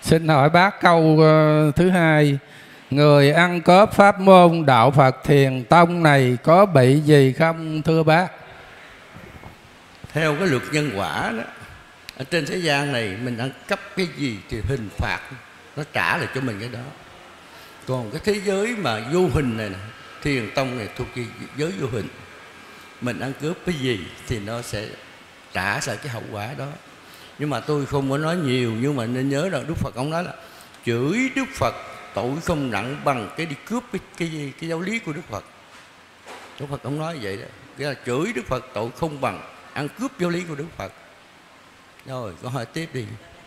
Xin hỏi bác câu thứ hai. Người ăn cướp pháp môn đạo Phật Thiền Tông này có bị gì không thưa bác? Theo cái luật nhân quả đó, ở trên thế gian này mình ăn cắp cái gì thì hình phạt nó trả lại cho mình cái đó. Còn cái thế giới mà vô hình này nè, Thiền Tông này thuộc về giới vô hình. Mình ăn cướp cái gì thì nó sẽ trả lại cái hậu quả đó. Nhưng mà tôi không có nói nhiều, nhưng mà nên nhớ rằng Đức Phật ông nói là chửi Đức Phật tội không nặng bằng cái đi cướp cái giáo lý của Đức Phật. Đức Phật ông nói vậy đó, nghĩa là chửi Đức Phật tội không bằng ăn cướp giáo lý của Đức Phật. Rồi câu hỏi tiếp đi.